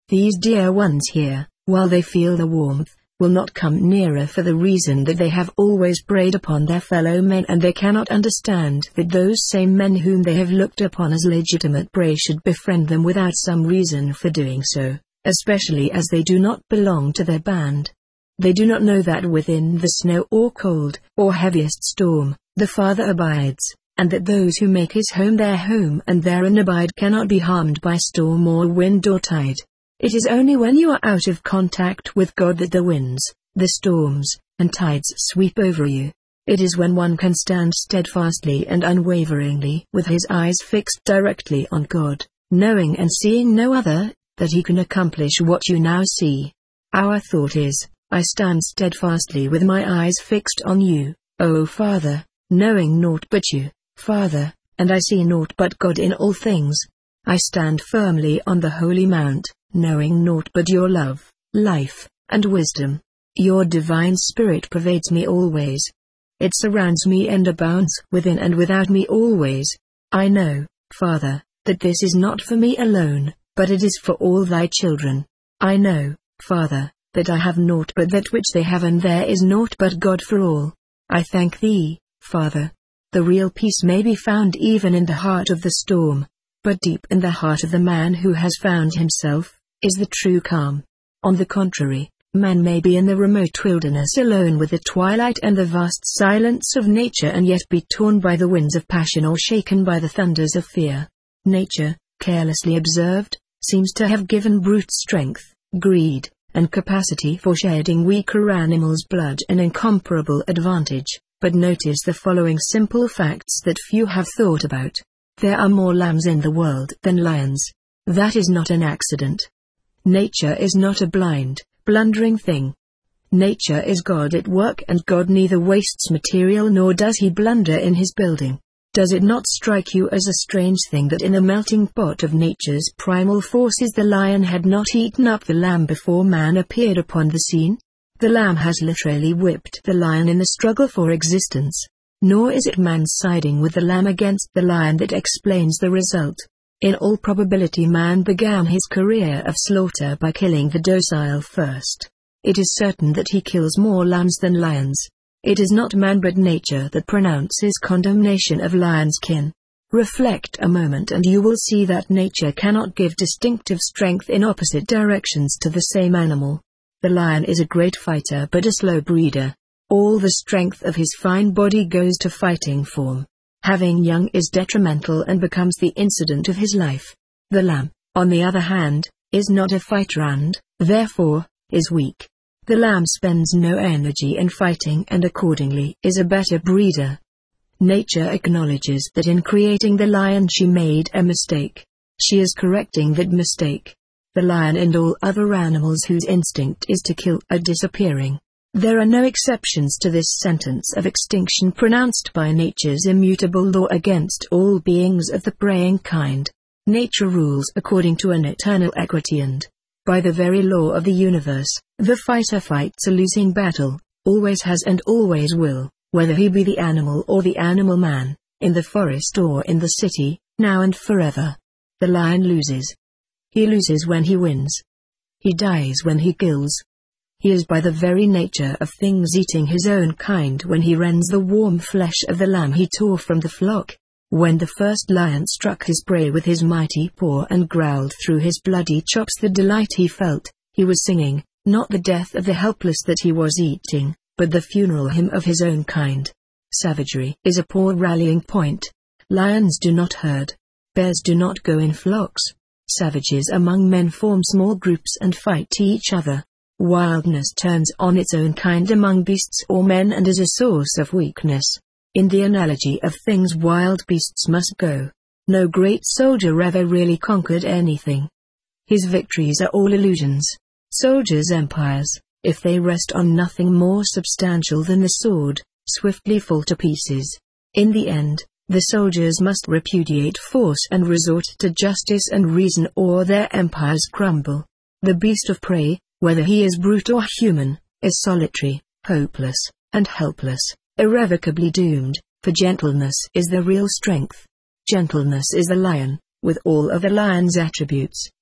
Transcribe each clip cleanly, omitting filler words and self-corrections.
These dear ones here, while they feel the warmth, will not come nearer for the reason that they have always preyed upon their fellow men, and they cannot understand that those same men whom they have looked upon as legitimate prey should befriend them without some reason for doing so, especially as they do not belong to their band. They do not know that within the snow or cold, or heaviest storm, the Father abides, and that those who make his home their home and therein abide cannot be harmed by storm or wind or tide. It is only when you are out of contact with God that the winds, the storms, and tides sweep over you. It is when one can stand steadfastly and unwaveringly with his eyes fixed directly on God, knowing and seeing no other, that he can accomplish what you now see. Our thought is, I stand steadfastly with my eyes fixed on you, O Father, knowing naught but you, Father, and I see naught but God in all things. I stand firmly on the holy mount, knowing naught but your love, life, and wisdom. Your divine spirit pervades me always. It surrounds me and abounds within and without me always. I know, Father, that this is not for me alone, but it is for all thy children. I know, Father, that I have naught but that which they have, and there is naught but God for all. I thank thee, Father. The real peace may be found even in the heart of the storm, but deep in the heart of the man who has found himself, is the true calm. On the contrary, man may be in the remote wilderness alone with the twilight and the vast silence of nature and yet be torn by the winds of passion or shaken by the thunders of fear. Nature, carelessly observed, seems to have given brute strength, greed, and capacity for shedding weaker animals' blood an incomparable advantage, but notice the following simple facts that few have thought about. There are more lambs in the world than lions. That is not an accident. Nature is not a blind, blundering thing. Nature is God at work, and God neither wastes material nor does he blunder in his building. Does it not strike you as a strange thing that in the melting pot of nature's primal forces the lion had not eaten up the lamb before man appeared upon the scene? The lamb has literally whipped the lion in the struggle for existence. Nor is it man siding with the lamb against the lion that explains the result. In all probability man began his career of slaughter by killing the docile first. It is certain that he kills more lambs than lions. It is not man but nature that pronounces condemnation of lion's kin. Reflect a moment and you will see that nature cannot give distinctive strength in opposite directions to the same animal. The lion is a great fighter but a slow breeder. All the strength of his fine body goes to fighting form. Having young is detrimental and becomes the incident of his life. The lamb, on the other hand, is not a fighter and, therefore, is weak. The lamb spends no energy in fighting and accordingly is a better breeder. Nature acknowledges that in creating the lion she made a mistake. She is correcting that mistake. The lion and all other animals whose instinct is to kill are disappearing. There are no exceptions to this sentence of extinction pronounced by nature's immutable law against all beings of the preying kind. Nature rules according to an eternal equity and, by the very law of the universe, the fighter fights a losing battle, always has and always will, whether he be the animal or the animal man, in the forest or in the city, now and forever. The lion loses. He loses when he wins. He dies when he kills. He is by the very nature of things eating his own kind when he rends the warm flesh of the lamb he tore from the flock. When the first lion struck his prey with his mighty paw and growled through his bloody chops the delight he felt, he was singing, not the death of the helpless that he was eating, but the funeral hymn of his own kind. Savagery is a poor rallying point. Lions do not herd. Bears do not go in flocks. Savages among men form small groups and fight each other. Wildness turns on its own kind among beasts or men and is a source of weakness. In the analogy of things, wild beasts must go. No great soldier ever really conquered anything. His victories are all illusions. Soldiers' empires, if they rest on nothing more substantial than the sword, swiftly fall to pieces. In the end, the soldiers must repudiate force and resort to justice and reason, or their empires crumble. The beast of prey, whether he is brute or human, is solitary, hopeless, and helpless, irrevocably doomed, for gentleness is the real strength. Gentleness is the lion, with all of the lion's attributes,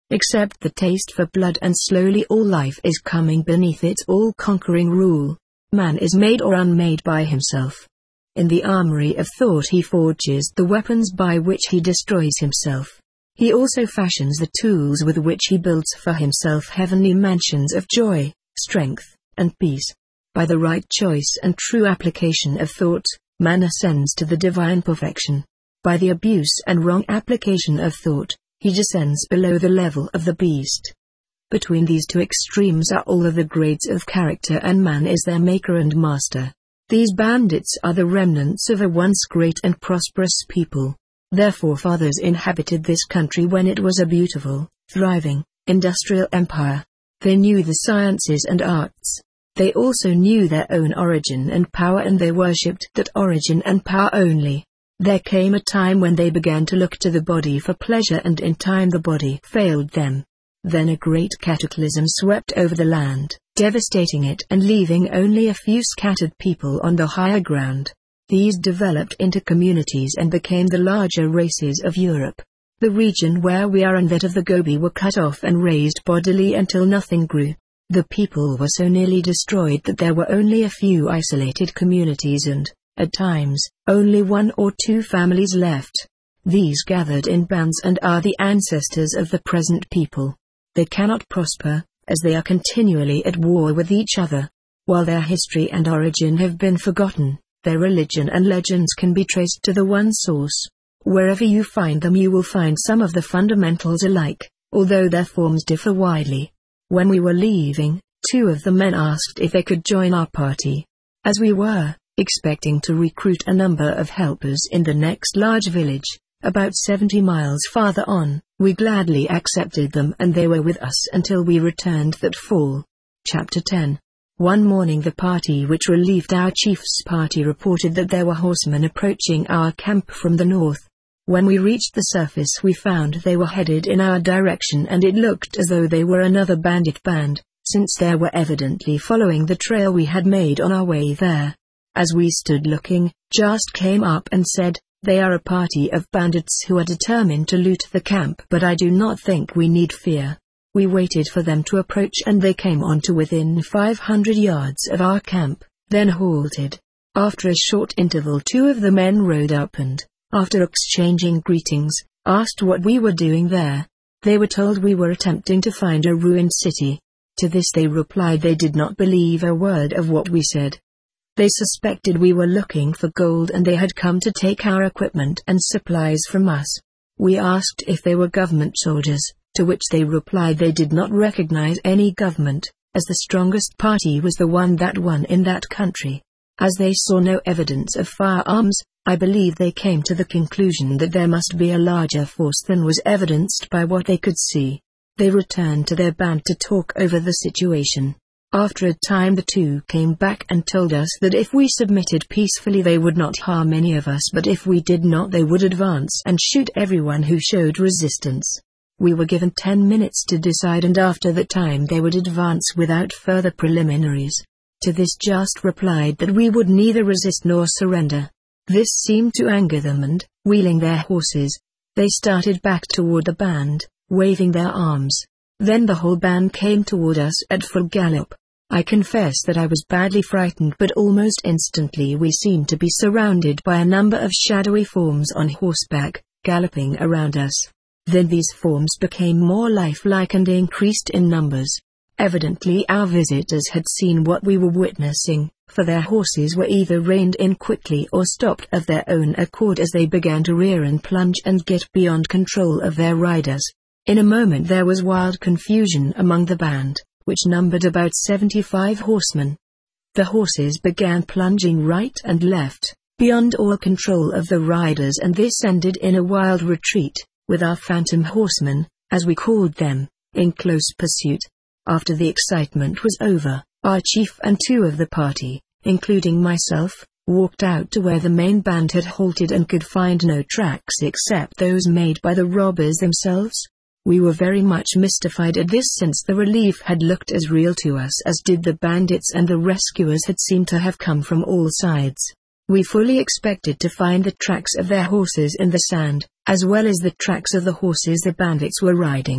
except the taste for blood, and slowly all life is coming beneath its all-conquering rule. Man is made or unmade by himself. In the armory of thought he forges the weapons by which he destroys himself. He also fashions the tools with which he builds for himself heavenly mansions of joy, strength, and peace. By the right choice and true application of thought, man ascends to the divine perfection. By the abuse and wrong application of thought, he descends below the level of the beast. Between these two extremes are all of the grades of character, and man is their maker and master. These bandits are the remnants of a once great and prosperous people. Their forefathers inhabited this country when it was a beautiful, thriving, industrial empire. They knew the sciences and arts. They also knew their own origin and power, and they worshipped that origin and power only. There came a time when they began to look to the body for pleasure, and in time the body failed them. Then a great cataclysm swept over the land, devastating it and leaving only a few scattered people on the higher ground. These developed into communities and became the larger races of Europe. The region where we are and that of the Gobi were cut off and razed bodily until nothing grew. The people were so nearly destroyed that there were only a few isolated communities and, at times, only 1 or 2 families left. These gathered in bands and are the ancestors of the present people. They cannot prosper, as they are continually at war with each other. While their history and origin have been forgotten, their religion and legends can be traced to the one source. Wherever you find them you will find some of the fundamentals alike, although their forms differ widely. When we were leaving, 2 of the men asked if they could join our party. As we were expecting to recruit a number of helpers in the next large village, about 70 miles farther on, we gladly accepted them, and they were with us until we returned that fall. Chapter 10. One morning the party which relieved our chief's party reported that there were horsemen approaching our camp from the north. When we reached the surface we found they were headed in our direction, and it looked as though they were another bandit band, since they were evidently following the trail we had made on our way there. As we stood looking, Just came up and said, "They are a party of bandits who are determined to loot the camp, but I do not think we need fear." We waited for them to approach, and they came on to within 500 yards of our camp, then halted. After a short interval 2 of the men rode up and, after exchanging greetings, asked what we were doing there. They were told we were attempting to find a ruined city. To this they replied they did not believe a word of what we said. They suspected we were looking for gold, and they had come to take our equipment and supplies from us. We asked if they were government soldiers, to which they replied they did not recognize any government, as the strongest party was the one that won in that country. As they saw no evidence of firearms, I believe they came to the conclusion that there must be a larger force than was evidenced by what they could see. They returned to their band to talk over the situation. After a time the 2 came back and told us that if we submitted peacefully they would not harm any of us, but if we did not they would advance and shoot everyone who showed resistance. We were given 10 minutes to decide, and after that time they would advance without further preliminaries. To this Just replied that we would neither resist nor surrender. This seemed to anger them, and, wheeling their horses, they started back toward the band, waving their arms. Then the whole band came toward us at full gallop. I confess that I was badly frightened, but almost instantly we seemed to be surrounded by a number of shadowy forms on horseback, galloping around us. Then these forms became more lifelike and increased in numbers. Evidently our visitors had seen what we were witnessing, for their horses were either reined in quickly or stopped of their own accord as they began to rear and plunge and get beyond control of their riders. In a moment there was wild confusion among the band, which numbered about 75 horsemen. The horses began plunging right and left, beyond all control of the riders, and this ended in a wild retreat, with our phantom horsemen, as we called them, in close pursuit. After the excitement was over, our chief and 2 of the party, including myself, walked out to where the main band had halted and could find no tracks except those made by the robbers themselves. We were very much mystified at this, since the relief had looked as real to us as did the bandits, and the rescuers had seemed to have come from all sides. We fully expected to find the tracks of their horses in the sand, as well as the tracks of the horses the bandits were riding.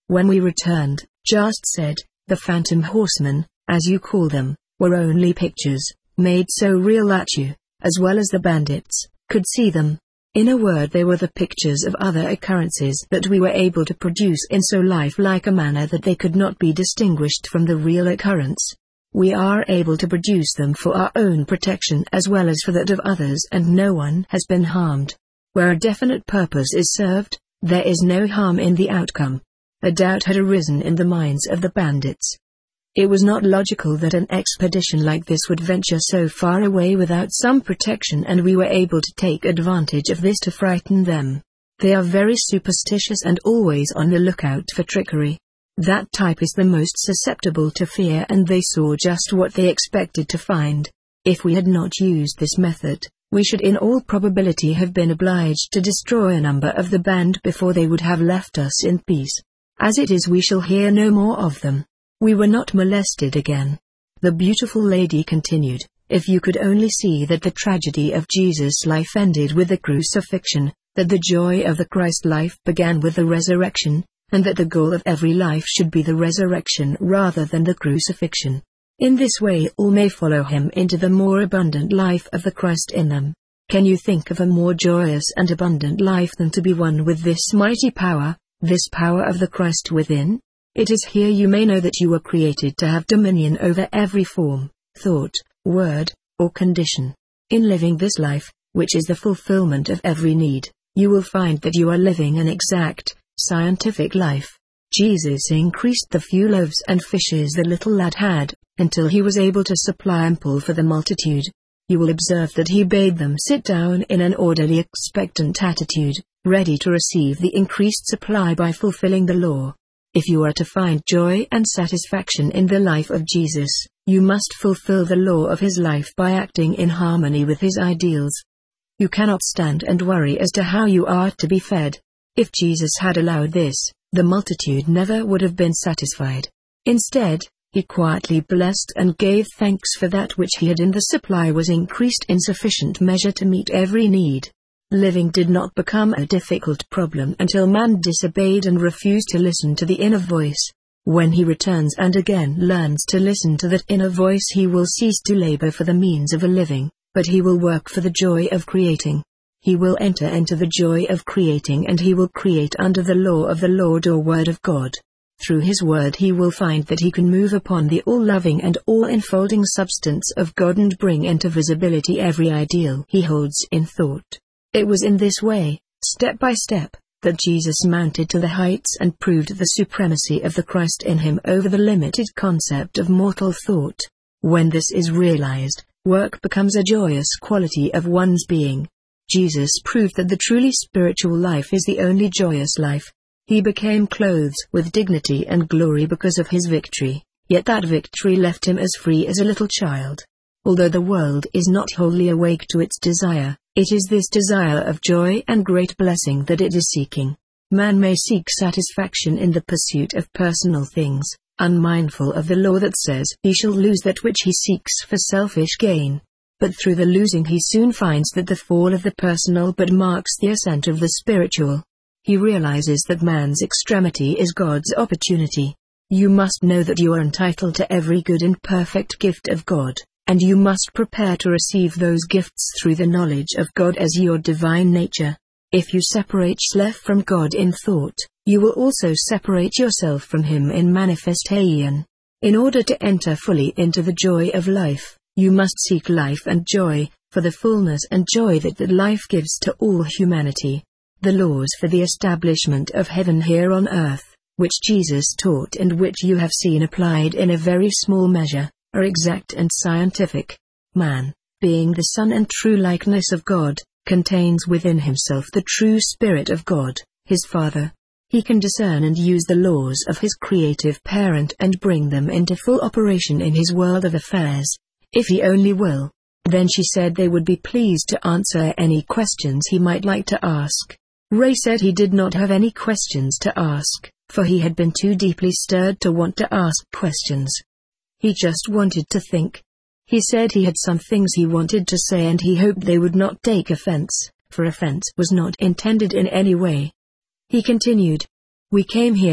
When we returned, Just said, the phantom horsemen, as you call them, were only pictures, made so real that you, as well as the bandits, could see them. In a word, they were the pictures of other occurrences that we were able to produce in so lifelike a manner that they could not be distinguished from the real occurrence. We are able to produce them for our own protection as well as for that of others, and no one has been harmed. Where a definite purpose is served, there is no harm in the outcome. A doubt had arisen in the minds of the bandits. It was not logical that an expedition like this would venture so far away without some protection, and we were able to take advantage of this to frighten them. They are very superstitious and always on the lookout for trickery. That type is the most susceptible to fear, and they saw just what they expected to find. If we had not used this method, we should in all probability have been obliged to destroy a number of the band before they would have left us in peace. As it is, we shall hear no more of them. We were not molested again. The beautiful lady continued, if you could only see that the tragedy of Jesus' life ended with the crucifixion, that the joy of the Christ life began with the resurrection, and that the goal of every life should be the resurrection rather than the crucifixion. In this way all may follow him into the more abundant life of the Christ in them. Can you think of a more joyous and abundant life than to be one with this mighty power, this power of the Christ within? It is here you may know that you were created to have dominion over every form, thought, word, or condition. In living this life, which is the fulfillment of every need, you will find that you are living an exact, scientific life. Jesus increased the few loaves and fishes the little lad had, until he was able to supply ample for the multitude. You will observe that he bade them sit down in an orderly expectant attitude, ready to receive the increased supply by fulfilling the law. If you are to find joy and satisfaction in the life of Jesus, you must fulfill the law of his life by acting in harmony with his ideals. You cannot stand and worry as to how you are to be fed. If Jesus had allowed this, the multitude never would have been satisfied. Instead, he quietly blessed and gave thanks for that which he had, and the supply was increased in sufficient measure to meet every need. Living did not become a difficult problem until man disobeyed and refused to listen to the inner voice. When he returns and again learns to listen to that inner voice, he will cease to labor for the means of a living, but he will work for the joy of creating. He will enter into the joy of creating, and he will create under the law of the Lord or word of God. Through his word he will find that he can move upon the all-loving and all-enfolding substance of God and bring into visibility every ideal he holds in thought. It was in this way, step by step, that Jesus mounted to the heights and proved the supremacy of the Christ in him over the limited concept of mortal thought. When this is realized, work becomes a joyous quality of one's being. Jesus proved that the truly spiritual life is the only joyous life. He became clothed with dignity and glory because of his victory, yet that victory left him as free as a little child. Although the world is not wholly awake to its desire, it is this desire of joy and great blessing that it is seeking. Man may seek satisfaction in the pursuit of personal things, unmindful of the law that says he shall lose that which he seeks for selfish gain. But through the losing he soon finds that the fall of the personal but marks the ascent of the spiritual. He realizes that man's extremity is God's opportunity. You must know that you are entitled to every good and perfect gift of God, and you must prepare to receive those gifts through the knowledge of God as your divine nature. If you separate self from God in thought, you will also separate yourself from him in manifestation. In order to enter fully into the joy of life, you must seek life and joy, for the fullness and joy that life gives to all humanity. The laws for the establishment of heaven here on earth, which Jesus taught and which you have seen applied in a very small measure, are exact and scientific. Man, being the Son and true likeness of God, contains within himself the true Spirit of God, his Father. He can discern and use the laws of his creative parent and bring them into full operation in his world of affairs, if he only will. Then she said they would be pleased to answer any questions he might like to ask. Ray said he did not have any questions to ask, for he had been too deeply stirred to want to ask questions. He just wanted to think. He said he had some things he wanted to say and he hoped they would not take offense, for offense was not intended in any way. He continued, "We came here,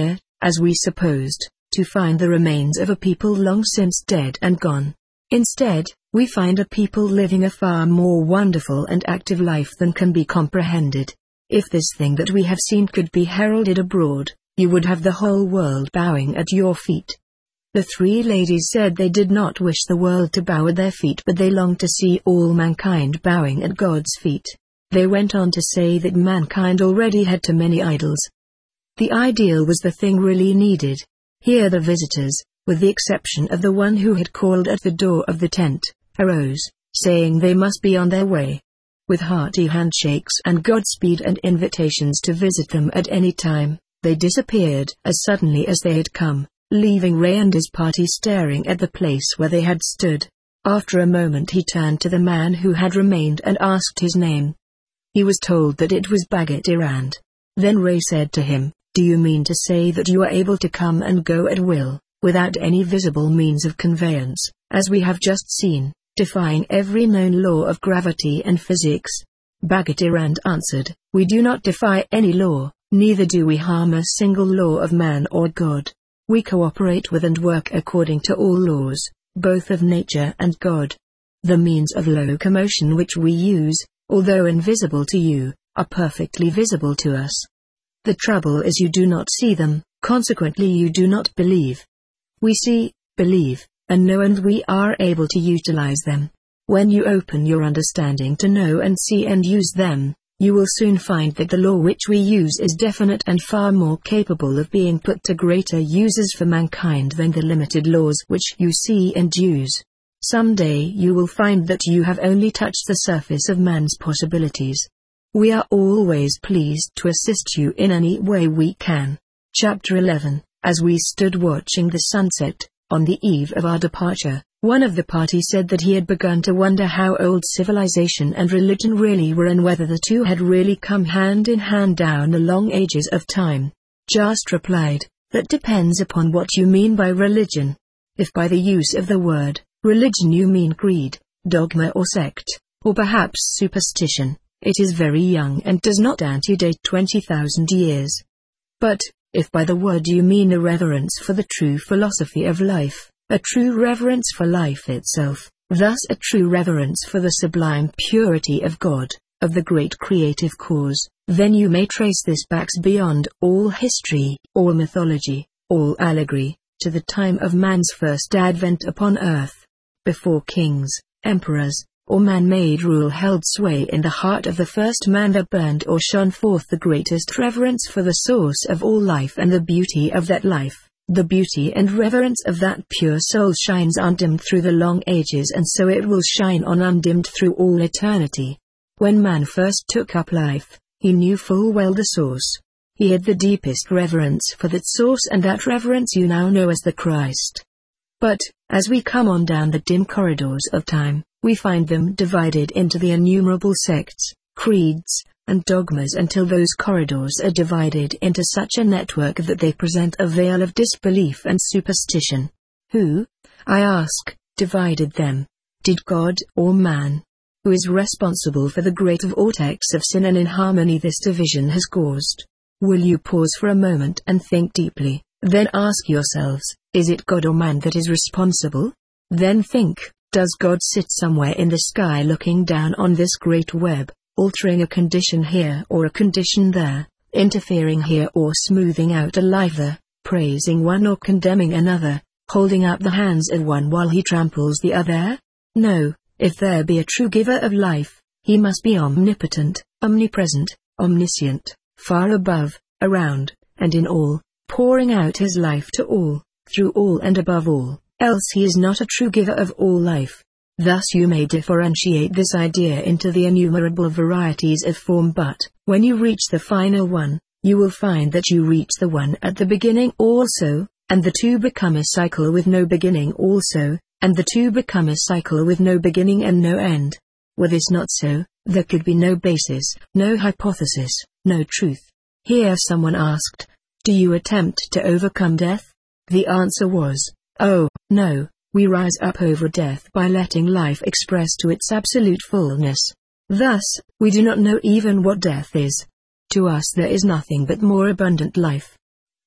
as we supposed, to find the remains of a people long since dead and gone. Instead, we find a people living a far more wonderful and active life than can be comprehended. If this thing that we have seen could be heralded abroad, you would have the whole world bowing at your feet. The three ladies said they did not wish the world to bow at their feet, but they longed to see all mankind bowing at God's feet. They went on to say that mankind already had too many idols. The ideal was the thing really needed. Here the visitors, with the exception of the one who had called at the door of the tent, arose, saying they must be on their way. With hearty handshakes and Godspeed and invitations to visit them at any time, they disappeared as suddenly as they had come, leaving Ray and his party staring at the place where they had stood. After a moment he turned to the man who had remained and asked his name. He was told that it was Bhagat Durand. Then Ray said to him, "Do you mean to say that you are able to come and go at will, without any visible means of conveyance, as we have just seen, defying every known law of gravity and physics?" Bhagat Durand answered, "We do not defy any law, neither do we harm a single law of man or God. We cooperate with and work according to all laws, both of nature and God. The means of locomotion which we use, although invisible to you, are perfectly visible to us. The trouble is you do not see them, consequently you do not believe. We see, believe, and know, and we are able to utilize them. When you open your understanding to know and see and use them, you will soon find that the law which we use is definite and far more capable of being put to greater uses for mankind than the limited laws which you see and use. Someday you will find that you have only touched the surface of man's possibilities. We are always pleased to assist you in any way we can." Chapter 11. As we stood watching the sunset, on the eve of our departure, one of the party said that he had begun to wonder how old civilization and religion really were and whether the two had really come hand in hand down the long ages of time. Just replied, "That depends upon what you mean by religion. If by the use of the word religion you mean creed, dogma or sect, or perhaps superstition, it is very young and does not antedate 20,000 years. But, if by the word you mean a reverence for the true philosophy of life, a true reverence for life itself, thus a true reverence for the sublime purity of God, of the great creative cause, then you may trace this back beyond all history, all mythology, all allegory, to the time of man's first advent upon earth. Before kings, emperors, or man-made rule held sway in the heart of the first man, there burned or shone forth the greatest reverence for the source of all life and the beauty of that life. The beauty and reverence of that pure soul shines undimmed through the long ages, and so it will shine on undimmed through all eternity. When man first took up life, he knew full well the source. He had the deepest reverence for that source, and that reverence you now know as the Christ. But, as we come on down the dim corridors of time, we find them divided into the innumerable sects, creeds, and dogmas, until those corridors are divided into such a network that they present a veil of disbelief and superstition. Who, I ask, divided them? Did God or man? Who is responsible for the great vortex of sin and inharmony this division has caused? Will you pause for a moment and think deeply, then ask yourselves, is it God or man that is responsible? Then think, does God sit somewhere in the sky looking down on this great web, altering a condition here or a condition there, interfering here or smoothing out a life there, praising one or condemning another, holding out the hands of one while he tramples the other? No, if there be a true giver of life, he must be omnipotent, omnipresent, omniscient, far above, around, and in all, pouring out his life to all, through all and above all, else he is not a true giver of all life. Thus you may differentiate this idea into the innumerable varieties of form, but, when you reach the final one, you will find that you reach the one at the beginning also, and the two become a cycle with no beginning also, and the two become a cycle with no beginning and no end. Were this not so, there could be no basis, no hypothesis, no truth. Here someone asked, "Do you attempt to overcome death?" The answer was, "Oh, no, we rise up over death by letting life express to its absolute fullness. Thus, we do not know even what death is. To us there is nothing but more abundant life."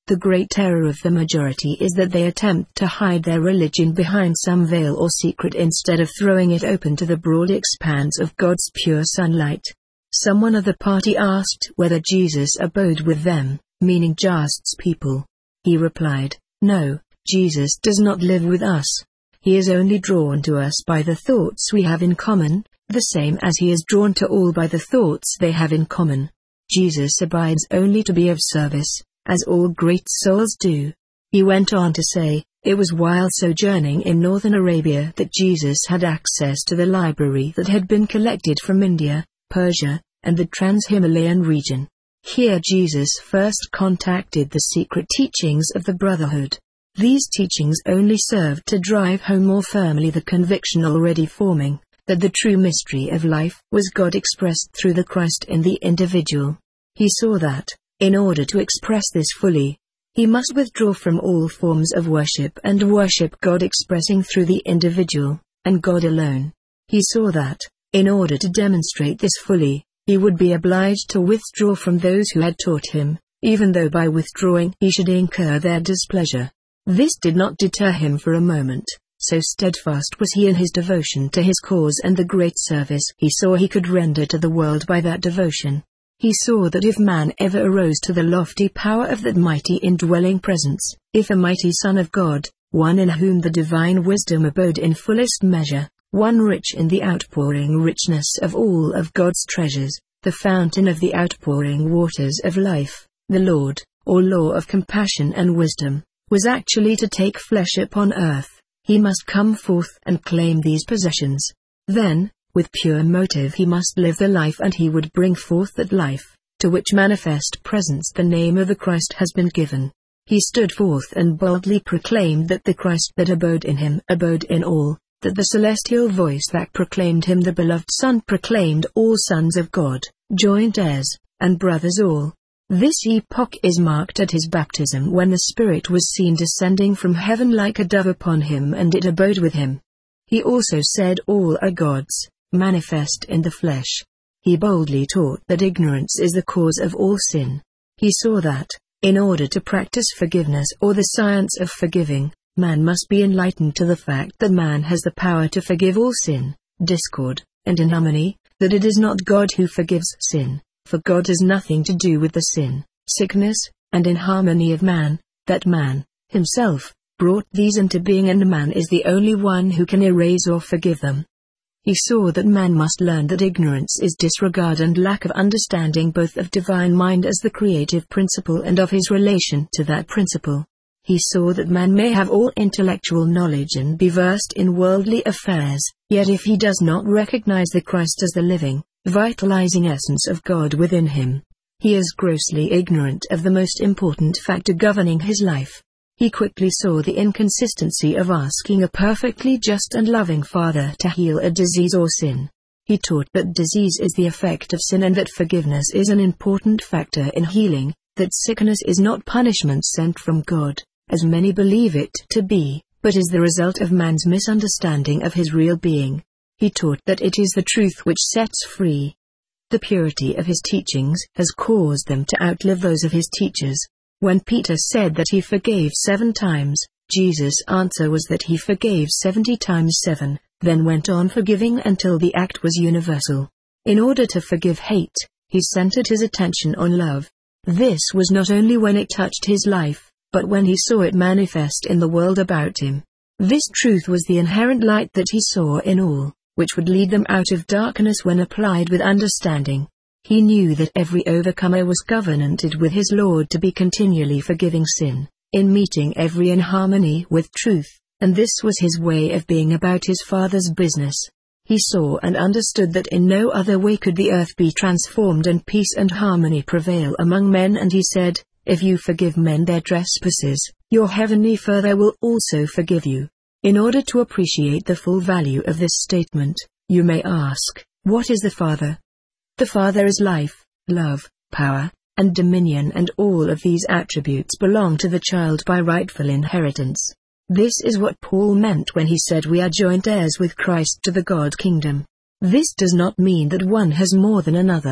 The great error of the majority is that they attempt to hide their religion behind some veil or secret instead of throwing it open to the broad expanse of God's pure sunlight. Someone of the party asked whether Jesus abode with them, meaning Just's people. He replied, "No, Jesus does not live with us. He is only drawn to us by the thoughts we have in common, the same as he is drawn to all by the thoughts they have in common. Jesus abides only to be of service, as all great souls do." He went on to say, it was while sojourning in northern Arabia that Jesus had access to the library that had been collected from India, Persia, and the Trans-Himalayan region. Here Jesus first contacted the secret teachings of the Brotherhood. These teachings only served to drive home more firmly the conviction already forming, that the true mystery of life was God expressed through the Christ in the individual. He saw that, in order to express this fully, he must withdraw from all forms of worship and worship God expressing through the individual, and God alone. He saw that, in order to demonstrate this fully, he would be obliged to withdraw from those who had taught him, even though by withdrawing he should incur their displeasure. This did not deter him for a moment, so steadfast was he in his devotion to his cause and the great service he saw he could render to the world by that devotion. He saw that if man ever arose to the lofty power of that mighty indwelling presence, if a mighty Son of God, one in whom the divine wisdom abode in fullest measure, one rich in the outpouring richness of all of God's treasures, the fountain of the outpouring waters of life, the Lord, or law of compassion and wisdom, was actually to take flesh upon earth, he must come forth and claim these possessions. Then, with pure motive he must live the life, and he would bring forth that life, to which manifest presence the name of the Christ has been given. He stood forth and boldly proclaimed that the Christ that abode in him abode in all, that the celestial voice that proclaimed him the beloved Son proclaimed all sons of God, joint heirs, and brothers all. This epoch is marked at his baptism, when the Spirit was seen descending from heaven like a dove upon him, and it abode with him. He also said all are God's, manifest in the flesh. He boldly taught that ignorance is the cause of all sin. He saw that, in order to practice forgiveness or the science of forgiving, man must be enlightened to the fact that man has the power to forgive all sin, discord, and inharmony, that it is not God who forgives sin, for God has nothing to do with the sin, sickness, and inharmony of man, that man, himself, brought these into being, and man is the only one who can erase or forgive them. He saw that man must learn that ignorance is disregard and lack of understanding both of divine mind as the creative principle and of his relation to that principle. He saw that man may have all intellectual knowledge and be versed in worldly affairs, yet if he does not recognize the Christ as the living, vitalizing essence of God within him, he is grossly ignorant of the most important factor governing his life. He quickly saw the inconsistency of asking a perfectly just and loving Father to heal a disease or sin. He taught that disease is the effect of sin, and that forgiveness is an important factor in healing, that sickness is not punishment sent from God, as many believe it to be, but is the result of man's misunderstanding of his real being. He taught that it is the truth which sets free. The purity of his teachings has caused them to outlive those of his teachers. When Peter said that he forgave 7 times, Jesus' answer was that he forgave 70 times 7, then went on forgiving until the act was universal. In order to forgive hate, he centered his attention on love. This was not only when it touched his life, but when he saw it manifest in the world about him. This truth was the inherent light that he saw in all, which would lead them out of darkness when applied with understanding. He knew that every overcomer was covenanted with his Lord to be continually forgiving sin, in meeting every inharmony with truth, and this was his way of being about his Father's business. He saw and understood that in no other way could the earth be transformed and peace and harmony prevail among men, and he said, "If you forgive men their trespasses, your heavenly Father will also forgive you." In order to appreciate the full value of this statement, you may ask, what is the Father? The Father is life, love, power, and dominion, and all of these attributes belong to the child by rightful inheritance. This is what Paul meant when he said we are joint heirs with Christ to the God kingdom. This does not mean that one has more than another.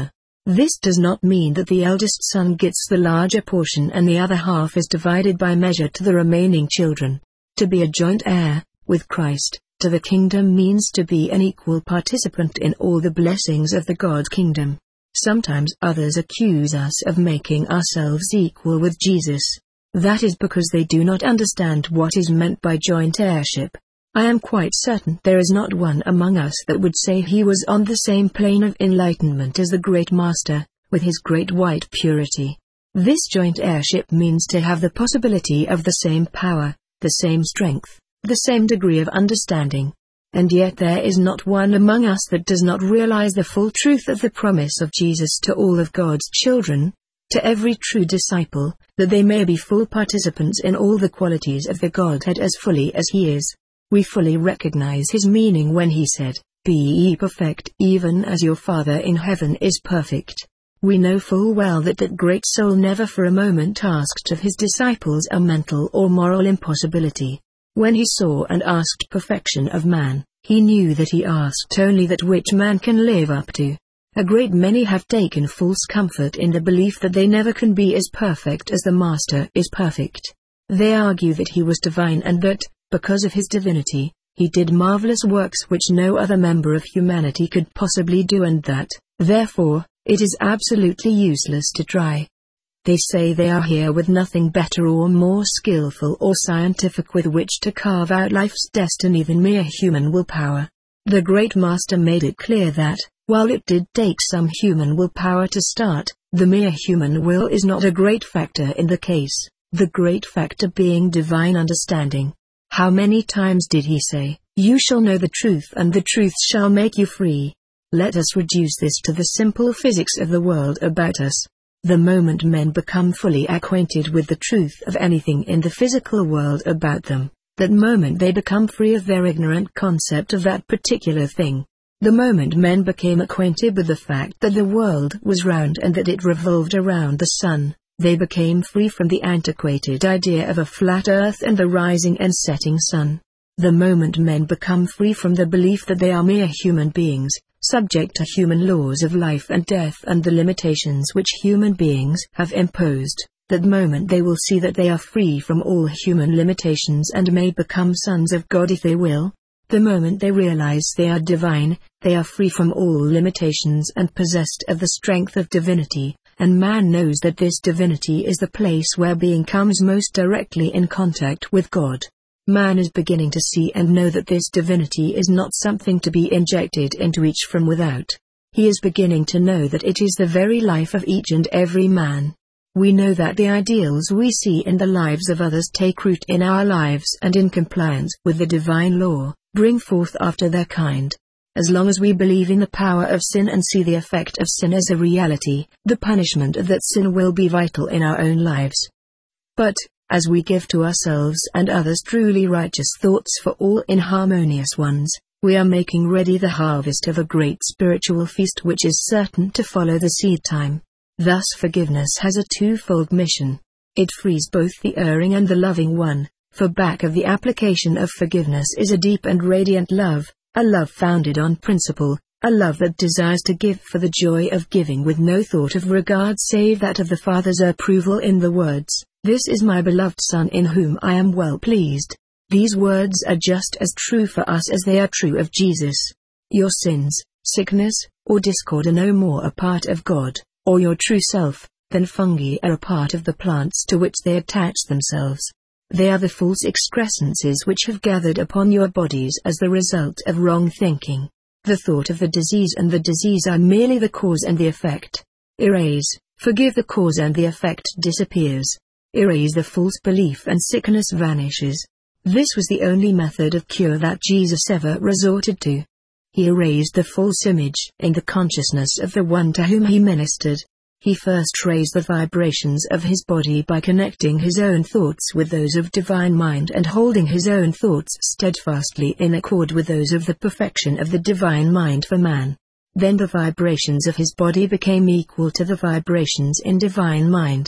This does not mean that the eldest son gets the larger portion and the other half is divided by measure to the remaining children. To be a joint heir with Christ to the kingdom means to be an equal participant in all the blessings of the God kingdom. Sometimes others accuse us of making ourselves equal with Jesus. That is because they do not understand what is meant by joint heirship. I am quite certain there is not one among us that would say he was on the same plane of enlightenment as the great Master, with his great white purity. This joint heirship means to have the possibility of the same power, the same strength, the same degree of understanding. And yet there is not one among us that does not realize the full truth of the promise of Jesus to all of God's children, to every true disciple, that they may be full participants in all the qualities of the Godhead as fully as he is. We fully recognize his meaning when he said, "Be ye perfect even as your Father in heaven is perfect." We know full well that that great soul never for a moment asked of his disciples a mental or moral impossibility. When he saw and asked perfection of man, he knew that he asked only that which man can live up to. A great many have taken false comfort in the belief that they never can be as perfect as the Master is perfect. They argue that he was divine and that, because of his divinity, he did marvelous works which no other member of humanity could possibly do and that, therefore, it is absolutely useless to try. They say they are here with nothing better or more skillful or scientific with which to carve out life's destiny than mere human willpower. The great Master made it clear that, while it did take some human willpower to start, the mere human will is not a great factor in the case, the great factor being divine understanding. How many times did he say, "You shall know the truth and the truth shall make you free"? Let us reduce this to the simple physics of the world about us. The moment men become fully acquainted with the truth of anything in the physical world about them, that moment they become free of their ignorant concept of that particular thing. The moment men became acquainted with the fact that the world was round and that it revolved around the sun, they became free from the antiquated idea of a flat earth and the rising and setting sun. The moment men become free from the belief that they are mere human beings, subject to human laws of life and death and the limitations which human beings have imposed, that moment they will see that they are free from all human limitations and may become sons of God if they will. The moment they realize they are divine, they are free from all limitations and possessed of the strength of divinity, and man knows that this divinity is the place where being comes most directly in contact with God. Man is beginning to see and know that this divinity is not something to be injected into each from without. He is beginning to know that it is the very life of each and every man. We know that the ideals we see in the lives of others take root in our lives and in compliance with the divine law, bring forth after their kind. As long as we believe in the power of sin and see the effect of sin as a reality, the punishment of that sin will be vital in our own lives. But, as we give to ourselves and others truly righteous thoughts for all inharmonious ones, we are making ready the harvest of a great spiritual feast which is certain to follow the seed time. Thus forgiveness has a twofold mission. It frees both the erring and the loving one, for back of the application of forgiveness is a deep and radiant love, a love founded on principle, a love that desires to give for the joy of giving with no thought of regard save that of the Father's approval in the words, "This is my beloved Son in whom I am well pleased." These words are just as true for us as they are true of Jesus. Your sins, sickness, or discord are no more a part of God, or your true self, than fungi are a part of the plants to which they attach themselves. They are the false excrescences which have gathered upon your bodies as the result of wrong thinking. The thought of the disease and the disease are merely the cause and the effect. Erase, forgive the cause and the effect disappears. Erase the false belief and sickness vanishes. This was the only method of cure that Jesus ever resorted to. He erased the false image in the consciousness of the one to whom he ministered. He first raised the vibrations of his body by connecting his own thoughts with those of divine mind and holding his own thoughts steadfastly in accord with those of the perfection of the divine mind for man. Then the vibrations of his body became equal to the vibrations in divine mind.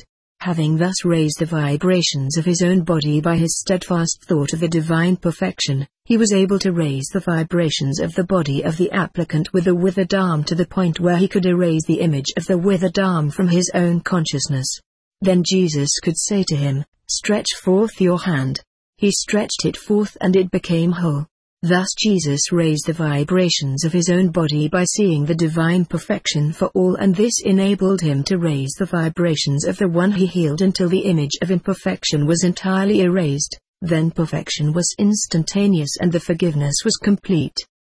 Having thus raised the vibrations of his own body by his steadfast thought of the divine perfection, he was able to raise the vibrations of the body of the applicant with the withered arm to the point where he could erase the image of the withered arm from his own consciousness. Then Jesus could say to him, "Stretch forth your hand." He stretched it forth and it became whole. Thus Jesus raised the vibrations of his own body by seeing the divine perfection for all, and this enabled him to raise the vibrations of the one he healed until the image of imperfection was entirely erased. Then perfection was instantaneous and the forgiveness was complete.